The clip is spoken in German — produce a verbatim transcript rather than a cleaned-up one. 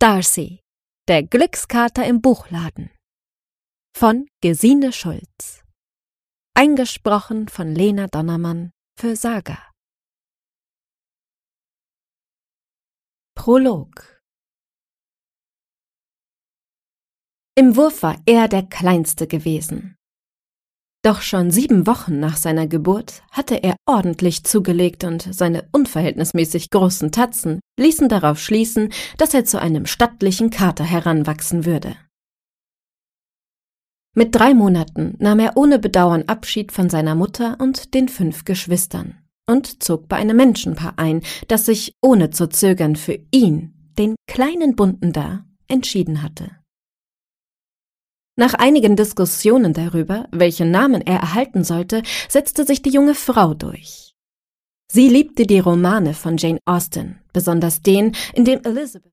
Darcy, der Glückskater im Buchladen von Gesine Schulz. Eingesprochen von Lena Donnermann für Saga. Prolog. Im Wurf war er der Kleinste gewesen. Doch schon sieben Wochen nach seiner Geburt hatte er ordentlich zugelegt und seine unverhältnismäßig großen Tatzen ließen darauf schließen, dass er zu einem stattlichen Kater heranwachsen würde. Mit drei Monaten nahm er ohne Bedauern Abschied von seiner Mutter und den fünf Geschwistern und zog bei einem Menschenpaar ein, das sich ohne zu zögern für ihn, den kleinen Bunten da, entschieden hatte. Nach einigen Diskussionen darüber, welchen Namen er erhalten sollte, setzte sich die junge Frau durch. Sie liebte die Romane von Jane Austen, besonders den, in dem Elizabeth